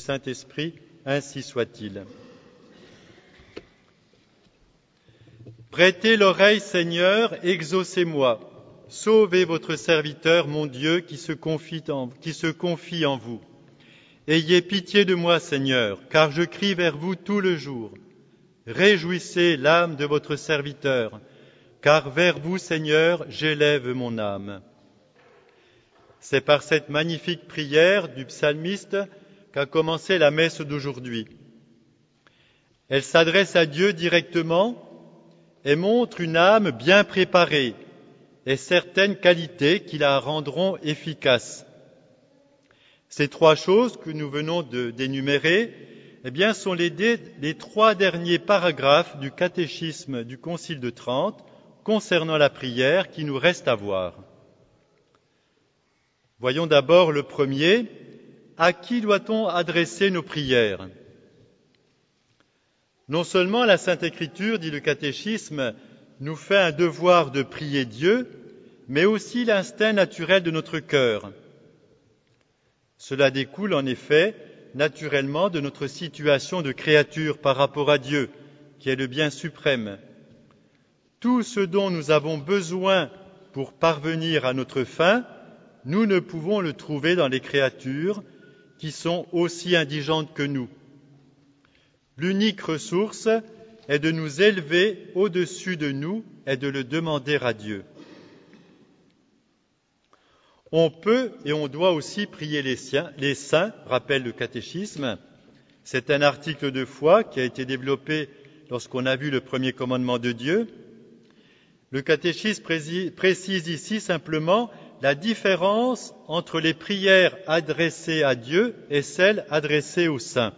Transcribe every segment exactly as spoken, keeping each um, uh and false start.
Saint-Esprit, ainsi soit-il. Prêtez l'oreille, Seigneur, exaucez-moi. Sauvez votre serviteur, mon Dieu, qui se confie en, qui se confie en vous. Ayez pitié de moi, Seigneur, car je crie vers vous tout le jour. Réjouissez l'âme de votre serviteur, car vers vous, Seigneur, j'élève mon âme. C'est par cette magnifique prière du psalmiste qu'a commencé la messe d'aujourd'hui. Elle s'adresse à Dieu directement et montre une âme bien préparée et certaines qualités qui la rendront efficace. Ces trois choses que nous venons de d'énumérer, eh bien, sont les, dé, les trois derniers paragraphes du catéchisme du Concile de Trente concernant la prière qui nous reste à voir. Voyons d'abord le premier. À qui doit-on adresser nos prières ? Non seulement la Sainte Écriture, dit le catéchisme, nous fait un devoir de prier Dieu, mais aussi l'instinct naturel de notre cœur. Cela découle en effet naturellement de notre situation de créature par rapport à Dieu, qui est le bien suprême. Tout ce dont nous avons besoin pour parvenir à notre fin, nous ne pouvons le trouver dans les créatures qui sont aussi indigentes que nous. L'unique ressource est de nous élever au-dessus de nous et de le demander à Dieu. On peut et on doit aussi prier les, siens, les saints, rappelle le catéchisme. C'est un article de foi qui a été développé lorsqu'on a vu le premier commandement de Dieu. Le catéchisme précise ici simplement la différence entre les prières adressées à Dieu et celles adressées aux saints.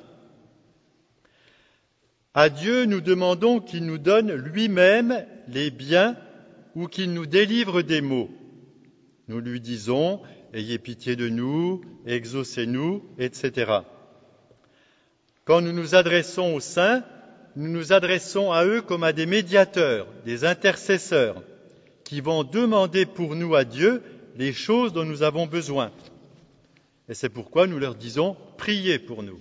À Dieu, nous demandons qu'il nous donne lui-même les biens ou qu'il nous délivre des maux. Nous lui disons « Ayez pitié de nous, exaucez-nous », et cetera. Quand nous nous adressons aux saints, nous nous adressons à eux comme à des médiateurs, des intercesseurs, qui vont demander pour nous à Dieu les choses dont nous avons besoin. Et c'est pourquoi nous leur disons « Priez pour nous ».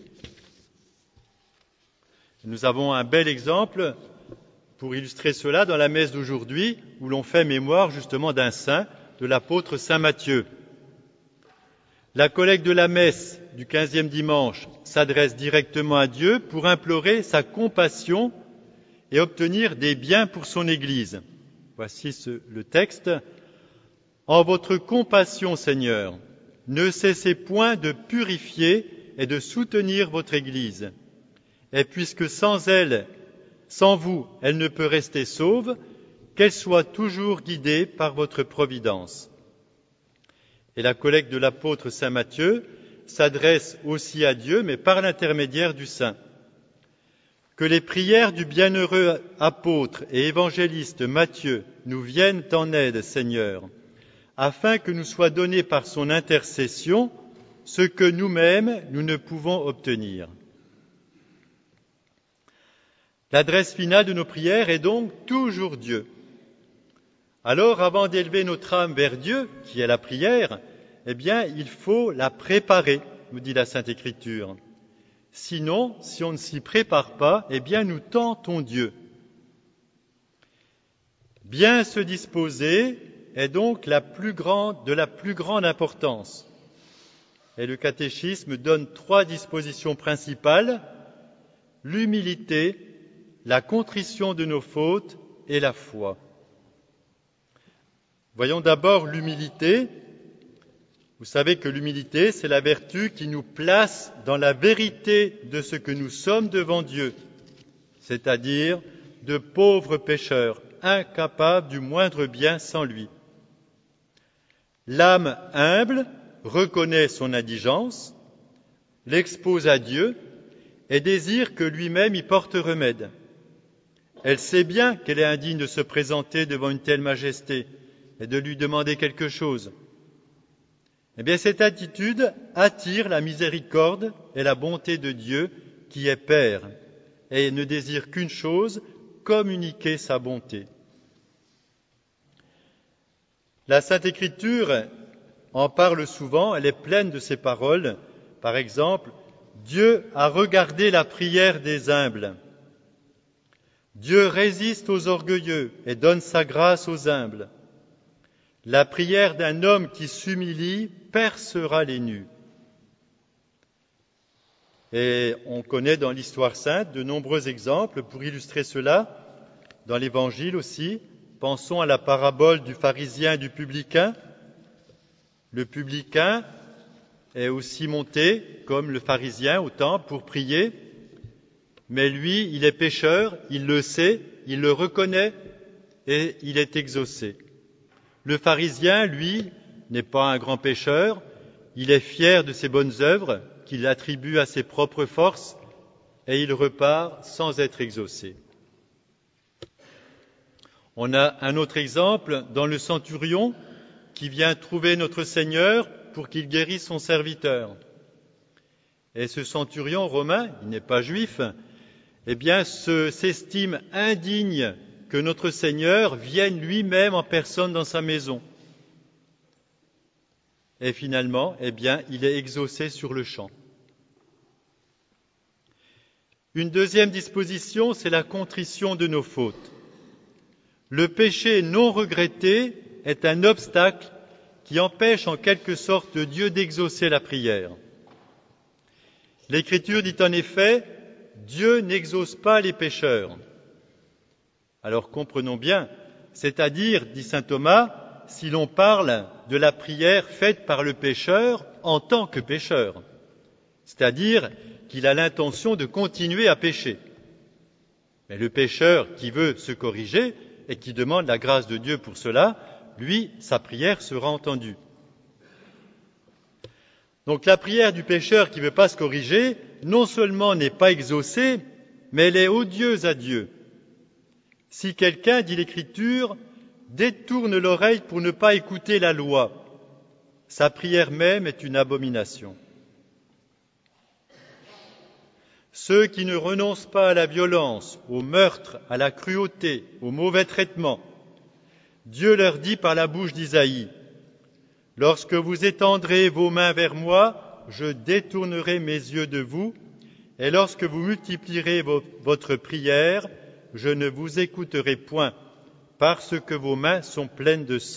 Nous avons un bel exemple pour illustrer cela dans la messe d'aujourd'hui, où l'on fait mémoire justement d'un saint, de l'apôtre saint Matthieu. La collecte de la messe du quinzième dimanche s'adresse directement à Dieu pour implorer sa compassion et obtenir des biens pour son Église. Voici ce, le texte. En votre compassion, Seigneur, ne cessez point de purifier et de soutenir votre Église. Et puisque sans elle, sans vous, elle ne peut rester sauve, qu'elle soit toujours guidée par votre providence. Et la collecte de l'apôtre saint Matthieu s'adresse aussi à Dieu, mais par l'intermédiaire du saint. Que les prières du bienheureux apôtre et évangéliste Matthieu nous viennent en aide, Seigneur, afin que nous soit donné par son intercession ce que nous-mêmes nous ne pouvons obtenir. L'adresse finale de nos prières est donc toujours Dieu. Alors, avant d'élever notre âme vers Dieu, qui est la prière, eh bien, il faut la préparer, nous dit la Sainte Écriture. Sinon, si on ne s'y prépare pas, eh bien, nous tentons Dieu. Bien se disposer est donc la plus grande, de la plus grande importance. Et le catéchisme donne trois dispositions principales, l'humilité, la contrition de nos fautes et la foi. Voyons d'abord l'humilité. Vous savez que l'humilité, c'est la vertu qui nous place dans la vérité de ce que nous sommes devant Dieu, c'est-à-dire de pauvres pécheurs, incapables du moindre bien sans lui. L'âme humble reconnaît son indigence, l'expose à Dieu et désire que lui-même y porte remède. Elle sait bien qu'elle est indigne de se présenter devant une telle majesté et de lui demander quelque chose. Eh bien, cette attitude attire la miséricorde et la bonté de Dieu qui est Père et ne désire qu'une chose, communiquer sa bonté. La Sainte Écriture en parle souvent, elle est pleine de ces paroles. Par exemple, Dieu a regardé la prière des humbles. Dieu résiste aux orgueilleux et donne sa grâce aux humbles. La prière d'un homme qui s'humilie percera les nus. Et on connaît dans l'histoire sainte de nombreux exemples pour illustrer cela, dans l'Évangile aussi. Pensons à la parabole du pharisien et du publicain. Le publicain est aussi monté, comme le pharisien, au temple pour prier, mais lui, il est pécheur, il le sait, il le reconnaît et il est exaucé. Le pharisien, lui, n'est pas un grand pécheur, il est fier de ses bonnes œuvres qu'il attribue à ses propres forces et il repart sans être exaucé. On a un autre exemple dans le centurion qui vient trouver notre Seigneur pour qu'il guérisse son serviteur. Et ce centurion romain, il n'est pas juif, eh bien, se, s'estime indigne que notre Seigneur vienne lui-même en personne dans sa maison. Et finalement, eh bien, il est exaucé sur le champ. Une deuxième disposition, c'est la contrition de nos fautes. Le péché non regretté est un obstacle qui empêche en quelque sorte Dieu d'exaucer la prière. L'Écriture dit en effet, Dieu n'exauce pas les pécheurs. Alors comprenons bien, c'est-à-dire, dit saint Thomas, si l'on parle de la prière faite par le pécheur en tant que pécheur, c'est-à-dire qu'il a l'intention de continuer à pécher. Mais le pécheur qui veut se corriger et qui demande la grâce de Dieu pour cela, lui, sa prière sera entendue. Donc la prière du pécheur qui ne veut pas se corriger, non seulement n'est pas exaucée, mais elle est odieuse à Dieu. Si quelqu'un, dit l'Écriture, détourne l'oreille pour ne pas écouter la loi, sa prière même est une abomination. Ceux qui ne renoncent pas à la violence, au meurtre, à la cruauté, au mauvais traitement, Dieu leur dit par la bouche d'Isaïe, « Lorsque vous étendrez vos mains vers moi, je détournerai mes yeux de vous, et lorsque vous multiplierez vo- votre prière, je ne vous écouterai point, parce que vos mains sont pleines de sang. »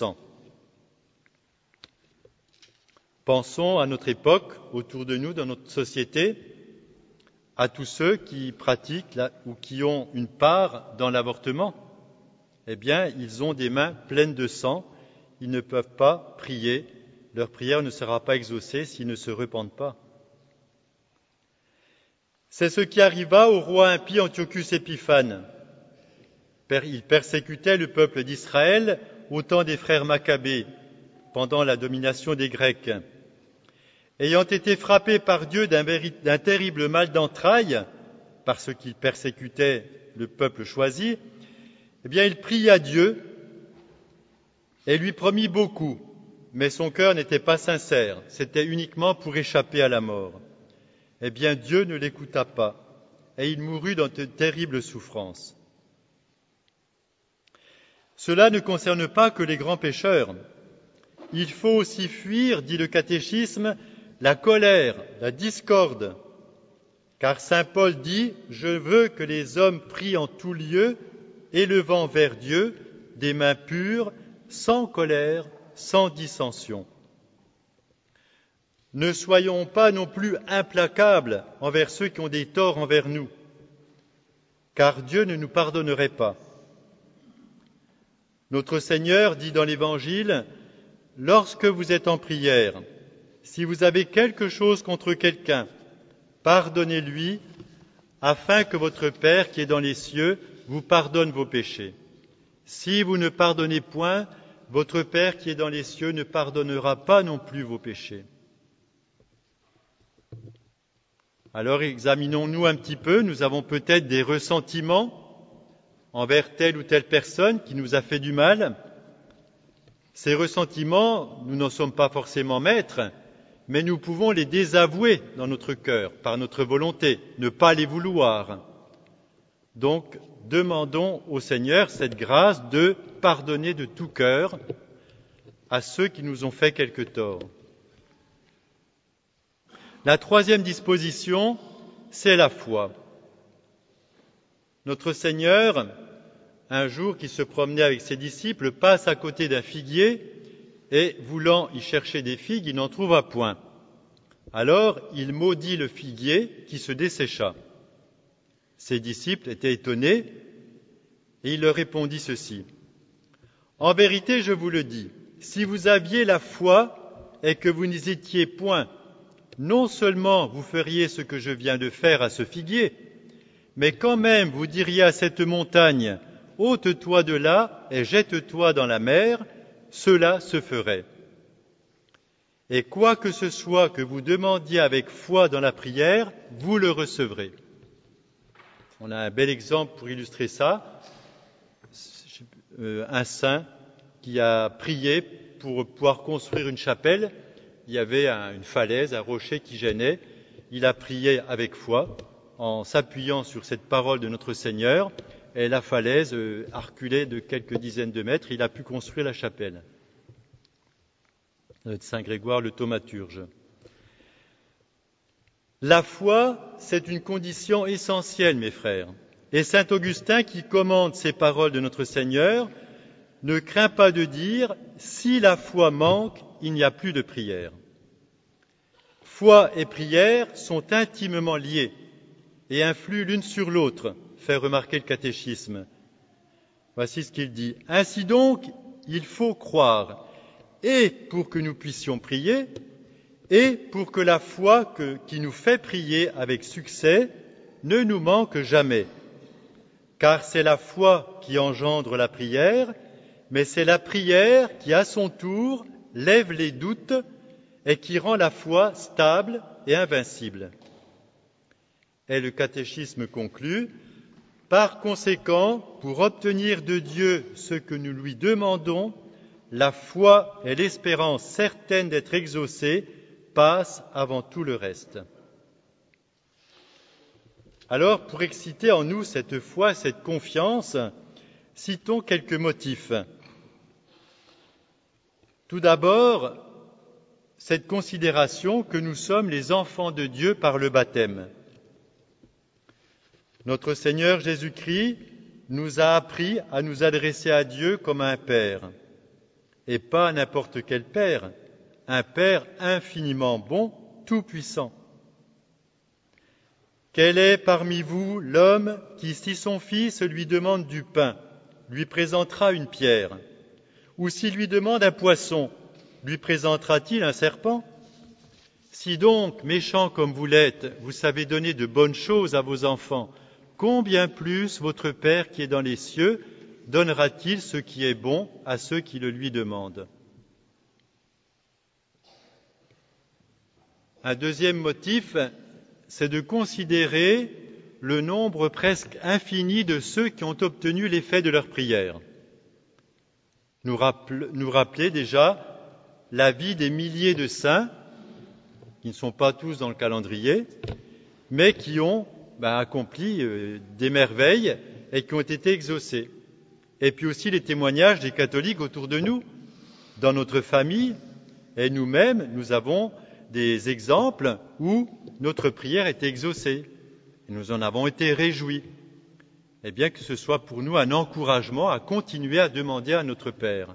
Pensons à notre époque, autour de nous, dans notre société, à tous ceux qui pratiquent la, ou qui ont une part dans l'avortement. Eh bien, ils ont des mains pleines de sang, ils ne peuvent pas prier, leur prière ne sera pas exaucée s'ils ne se repentent pas. C'est ce qui arriva au roi impie Antiochus Épiphane. Il persécutait le peuple d'Israël au temps des frères Maccabées, pendant la domination des Grecs. Ayant été frappé par Dieu d'un, véri- d'un terrible mal d'entrailles, parce qu'il persécutait le peuple choisi, eh bien, il pria Dieu et lui promit beaucoup, mais son cœur n'était pas sincère, c'était uniquement pour échapper à la mort. Eh bien, Dieu ne l'écouta pas, et il mourut dans de terribles souffrances. Cela ne concerne pas que les grands pécheurs. Il faut aussi fuir, dit le catéchisme, la colère, la discorde, car saint Paul dit « Je veux que les hommes prient en tout lieu, élevant vers Dieu des mains pures, sans colère, sans dissension. » Ne soyons pas non plus implacables envers ceux qui ont des torts envers nous, car Dieu ne nous pardonnerait pas. Notre Seigneur dit dans l'Évangile, « Lorsque vous êtes en prière, si vous avez quelque chose contre quelqu'un, pardonnez-lui, afin que votre Père qui est dans les cieux vous pardonne vos péchés. Si vous ne pardonnez point, votre Père qui est dans les cieux ne pardonnera pas non plus vos péchés. » Alors examinons-nous un petit peu, nous avons peut-être des ressentiments envers telle ou telle personne qui nous a fait du mal. Ces ressentiments, nous n'en sommes pas forcément maîtres, mais nous pouvons les désavouer dans notre cœur, par notre volonté, ne pas les vouloir. Donc, demandons au Seigneur cette grâce de pardonner de tout cœur à ceux qui nous ont fait quelque tort. La troisième disposition, c'est la foi. Notre Seigneur, un jour qui se promenait avec ses disciples, passe à côté d'un figuier et, voulant y chercher des figues, il n'en trouva point. Alors, il maudit le figuier qui se dessécha. Ses disciples étaient étonnés et il leur répondit ceci. « En vérité, je vous le dis, si vous aviez la foi et que vous n'hésitiez point, non seulement vous feriez ce que je viens de faire à ce figuier, mais quand même vous diriez à cette montagne, ôte-toi de là et jette-toi dans la mer, cela se ferait. Et quoi que ce soit que vous demandiez avec foi dans la prière, vous le recevrez. » On a un bel exemple pour illustrer ça. Un saint qui a prié pour pouvoir construire une chapelle. Il y avait un, une falaise, un rocher qui gênait. Il a prié avec foi en s'appuyant sur cette parole de notre Seigneur. Et la falaise euh, a reculé de quelques dizaines de mètres. Il a pu construire la chapelle. Saint Grégoire le thaumaturge. La foi, c'est une condition essentielle, mes frères. Et saint Augustin, qui commande ces paroles de notre Seigneur, ne craint pas de dire « si la foi manque, il n'y a plus de prière ». Foi et prière sont intimement liées et influent l'une sur l'autre, fait remarquer le catéchisme. Voici ce qu'il dit. « Ainsi donc, il faut croire, et pour que nous puissions prier, et pour que la foi que, qui nous fait prier avec succès ne nous manque jamais. Car c'est la foi qui engendre la prière, mais c'est la prière qui, à son tour, lève les doutes et qui rend la foi stable et invincible. » Et le catéchisme conclut, « Par conséquent, pour obtenir de Dieu ce que nous lui demandons, la foi et l'espérance certaine d'être exaucée passent avant tout le reste. » Alors, pour exciter en nous cette foi, cette confiance, citons quelques motifs. Tout d'abord, cette considération que nous sommes les enfants de Dieu par le baptême. Notre Seigneur Jésus-Christ nous a appris à nous adresser à Dieu comme à un Père, et pas n'importe quel Père, un Père infiniment bon, tout-puissant. Quel est parmi vous l'homme qui, si son fils lui demande du pain, lui présentera une pierre? Ou s'il lui demande un poisson, lui présentera-t-il un serpent? Si donc, méchants comme vous l'êtes, vous savez donner de bonnes choses à vos enfants, combien plus votre Père qui est dans les cieux donnera-t-il ce qui est bon à ceux qui le lui demandent? Un deuxième motif, c'est de considérer le nombre presque infini de ceux qui ont obtenu l'effet de leur prière. Nous, rappel, nous rappeler déjà la vie des milliers de saints, qui ne sont pas tous dans le calendrier, mais qui ont ben, accompli euh, des merveilles et qui ont été exaucés. Et puis aussi les témoignages des catholiques autour de nous, dans notre famille, et nous-mêmes, nous avons des exemples où notre prière est exaucée. Et nous en avons été réjouis. Et bien que ce soit pour nous un encouragement à continuer à demander à notre Père.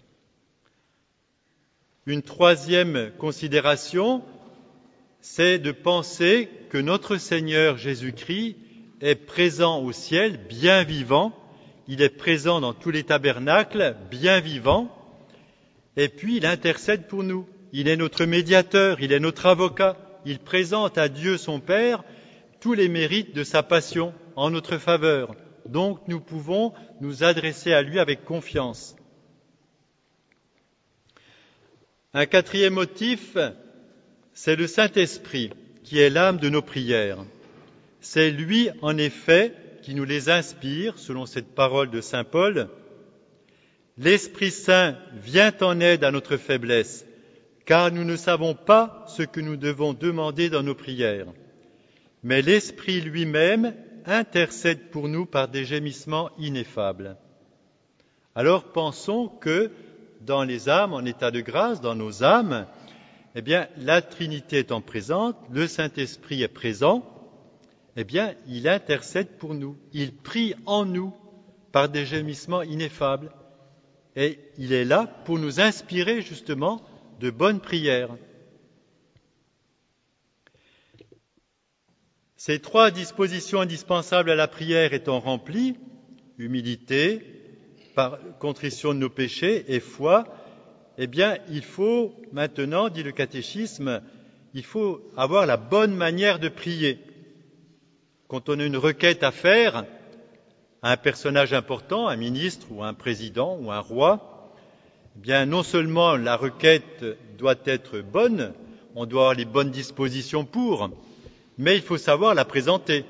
Une troisième considération, c'est de penser que notre Seigneur Jésus-Christ est présent au ciel, bien vivant. Il est présent dans tous les tabernacles, bien vivant. Et puis il intercède pour nous. Il est notre médiateur, il est notre avocat. Il présente à Dieu son Père tous les mérites de sa passion en notre faveur. Donc nous pouvons nous adresser à lui avec confiance. Un quatrième motif, c'est le Saint-Esprit qui est l'âme de nos prières. C'est lui, en effet, qui nous les inspire, selon cette parole de saint Paul. L'Esprit Saint vient en aide à notre faiblesse, car nous ne savons pas ce que nous devons demander dans nos prières. Mais l'Esprit lui-même intercède pour nous par des gémissements ineffables. Alors pensons que dans les âmes en état de grâce, dans nos âmes, eh bien, la Trinité étant présente, le Saint-Esprit est présent, eh bien, il intercède pour nous, il prie en nous par des gémissements ineffables, et il est là pour nous inspirer justement de bonnes prières. Ces trois dispositions indispensables à la prière étant remplies, humilité, par contrition de nos péchés et foi, eh bien, il faut maintenant, dit le catéchisme, il faut avoir la bonne manière de prier. Quand on a une requête à faire à un personnage important, un ministre ou un président ou un roi, eh bien, non seulement la requête doit être bonne, on doit avoir les bonnes dispositions pour, mais il faut savoir la présenter.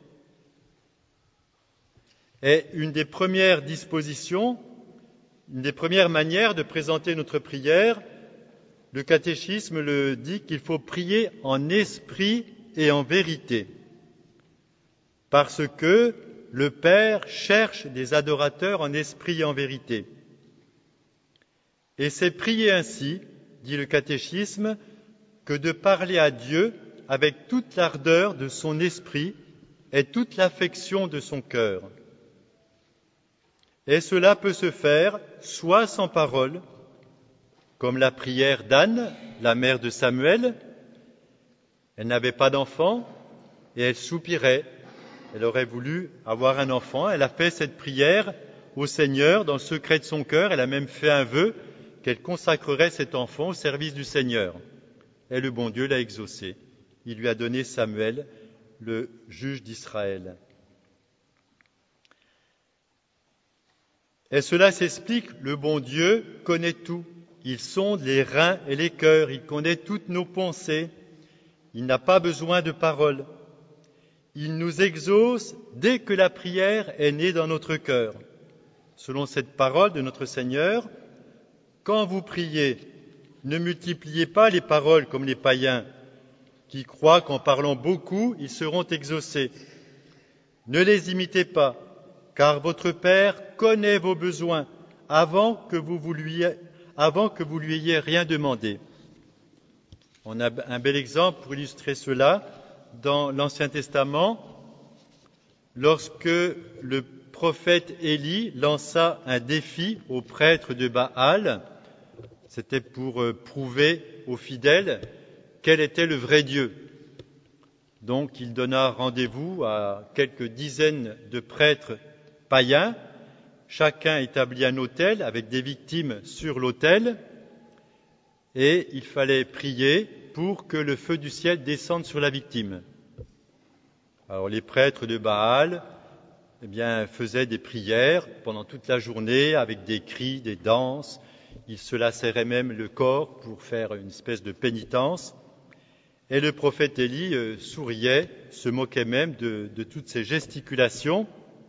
Et une des premières dispositions, une des premières manières de présenter notre prière, le catéchisme le dit qu'il faut prier en esprit et en vérité, parce que le Père cherche des adorateurs en esprit et en vérité. Et c'est prier ainsi, dit le catéchisme, que de parler à Dieu avec toute l'ardeur de son esprit et toute l'affection de son cœur. Et cela peut se faire soit sans parole, comme la prière d'Anne, la mère de Samuel. Elle n'avait pas d'enfant et elle soupirait. Elle aurait voulu avoir un enfant. Elle a fait cette prière au Seigneur dans le secret de son cœur. Elle a même fait un vœu qu'elle consacrerait cet enfant au service du Seigneur. Et le bon Dieu l'a exaucé. Il lui a donné Samuel, le juge d'Israël. Et cela s'explique, le bon Dieu connaît tout. Il sonde les reins et les cœurs, il connaît toutes nos pensées. Il n'a pas besoin de paroles. Il nous exauce dès que la prière est née dans notre cœur. Selon cette parole de notre Seigneur, quand vous priez, ne multipliez pas les paroles comme les païens, qui croient qu'en parlant beaucoup, ils seront exaucés. Ne les imitez pas, car votre Père connaît vos besoins avant que vous, vous lui, avant que vous lui ayez rien demandé. On a un bel exemple pour illustrer cela dans l'Ancien Testament, lorsque le prophète Élie lança un défi aux prêtres de Baal. C'était pour prouver aux fidèles quel était le vrai Dieu. Donc il donna rendez-vous à quelques dizaines de prêtres païens. Chacun établit un autel avec des victimes sur l'autel et il fallait prier pour que le feu du ciel descende sur la victime. Alors les prêtres de Baal eh bien, faisaient des prières pendant toute la journée avec des cris, des danses. Ils se lacéraient même le corps pour faire une espèce de pénitence. Et le prophète Élie euh, souriait, se moquait même de, de toutes ces gesticulations.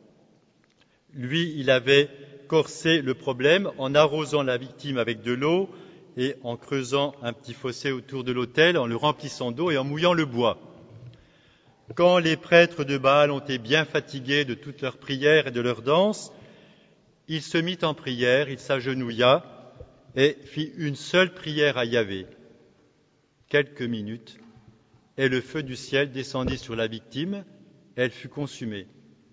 Lui, il avait corsé le problème en arrosant la victime avec de l'eau et en creusant un petit fossé autour de l'autel, en le remplissant d'eau et en mouillant le bois. Quand les prêtres de Baal ont été bien fatigués de toutes leurs prières et de leurs danses, il se mit en prière, il s'agenouilla et fit une seule prière à Yahvé. Quelques minutes, et le feu du ciel descendit sur la victime, elle fut consumée.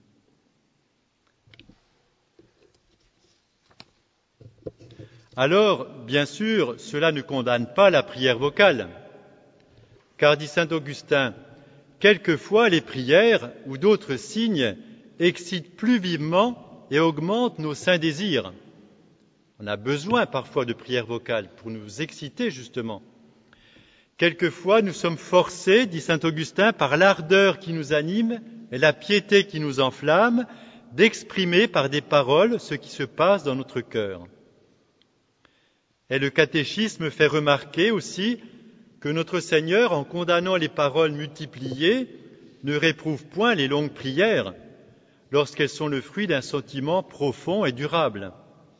Alors, bien sûr, cela ne condamne pas la prière vocale, car, dit saint Augustin, quelquefois les prières ou d'autres signes excitent plus vivement et augmentent nos saints désirs. On a besoin parfois de prières vocales pour nous exciter justement. Quelquefois, nous sommes forcés, dit saint Augustin, par l'ardeur qui nous anime et la piété qui nous enflamme, d'exprimer par des paroles ce qui se passe dans notre cœur. Et le catéchisme fait remarquer aussi que notre Seigneur, en condamnant les paroles multipliées, ne réprouve point les longues prières lorsqu'elles sont le fruit d'un sentiment profond et durable.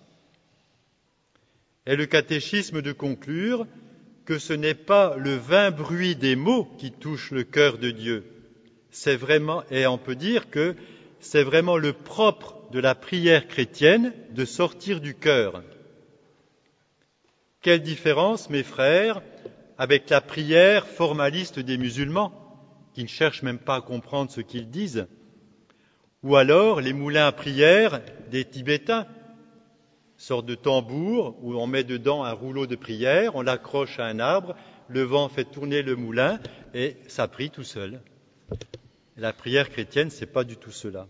Et le catéchisme de conclure que ce n'est pas le vain bruit des mots qui touche le cœur de Dieu. C'est vraiment, et on peut dire que c'est vraiment le propre de la prière chrétienne de sortir du cœur. Quelle différence, mes frères, avec la prière formaliste des musulmans, qui ne cherchent même pas à comprendre ce qu'ils disent, ou alors les moulins à prière des Tibétains, sorte de tambour où on met dedans un rouleau de prière, on l'accroche à un arbre, le vent fait tourner le moulin et ça prie tout seul. La prière chrétienne, c'est pas du tout cela.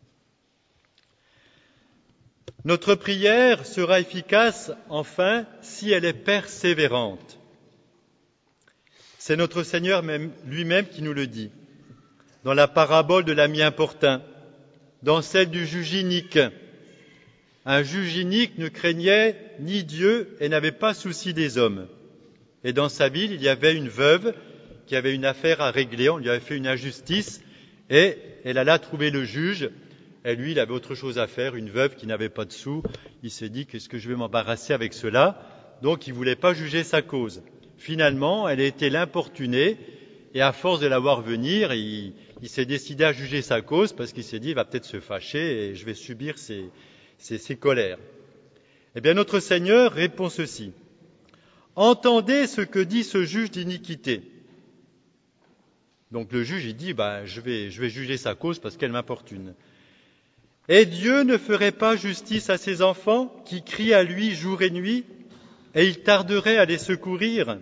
Notre prière sera efficace, enfin, si elle est persévérante. C'est notre Seigneur même, lui-même qui nous le dit, dans la parabole de l'ami importun, dans celle du juge inique. Un juge inique ne craignait ni Dieu et n'avait pas souci des hommes. Et dans sa ville, il y avait une veuve qui avait une affaire à régler, on lui avait fait une injustice, et elle alla trouver le juge, et lui, il avait autre chose à faire, une veuve qui n'avait pas de sous. Il s'est dit, qu'est-ce que je vais m'embarrasser avec cela? Donc, il ne voulait pas juger sa cause. Finalement, elle a été l'importuner, et à force de la voir venir, il, il s'est décidé à juger sa cause, parce qu'il s'est dit, il va peut-être se fâcher, et je vais subir ses, ses, ses colères. Eh bien, notre Seigneur répond ceci. Entendez ce que dit ce juge d'iniquité. Donc le juge, il dit, ben, je vais, je vais juger sa cause parce qu'elle m'importune. Et Dieu ne ferait pas justice à ses enfants qui crient à lui jour et nuit, et il tarderait à les secourir.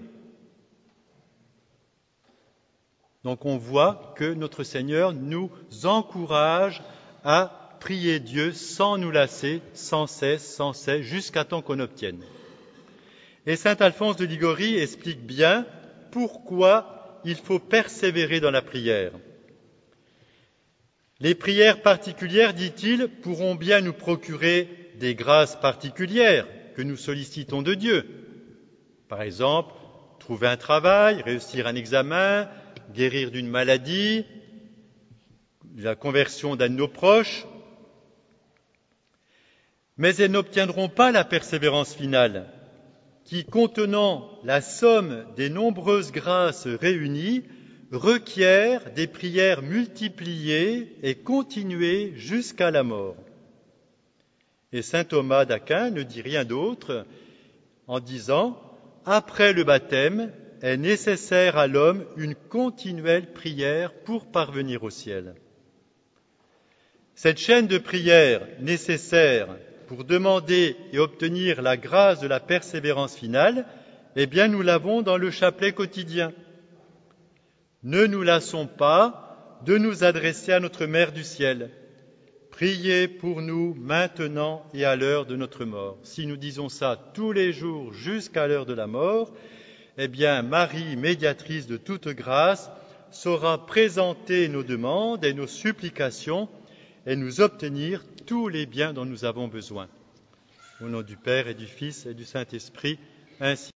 Donc on voit que notre Seigneur nous encourage à prier Dieu sans nous lasser, sans cesse, sans cesse, jusqu'à temps qu'on obtienne. Et saint Alphonse de Liguori explique bien pourquoi il faut persévérer dans la prière. Les prières particulières, dit-il, pourront bien nous procurer des grâces particulières que nous sollicitons de Dieu. Par exemple, trouver un travail, réussir un examen, guérir d'une maladie, la conversion d'un de nos proches. Mais elles n'obtiendront pas la persévérance finale, qui, contenant la somme des nombreuses grâces réunies, requiert des prières multipliées et continuées jusqu'à la mort. Et saint Thomas d'Aquin ne dit rien d'autre en disant « Après le baptême, est nécessaire à l'homme une continuelle prière pour parvenir au ciel. » Cette chaîne de prières nécessaire pour demander et obtenir la grâce de la persévérance finale, eh bien nous l'avons dans le chapelet quotidien. Ne nous lassons pas de nous adresser à notre Mère du ciel. Priez pour nous maintenant et à l'heure de notre mort. Si nous disons ça tous les jours jusqu'à l'heure de la mort, eh bien Marie, médiatrice de toute grâce, saura présenter nos demandes et nos supplications et nous obtenir tous les biens dont nous avons besoin. Au nom du Père et du Fils et du Saint-Esprit, ainsi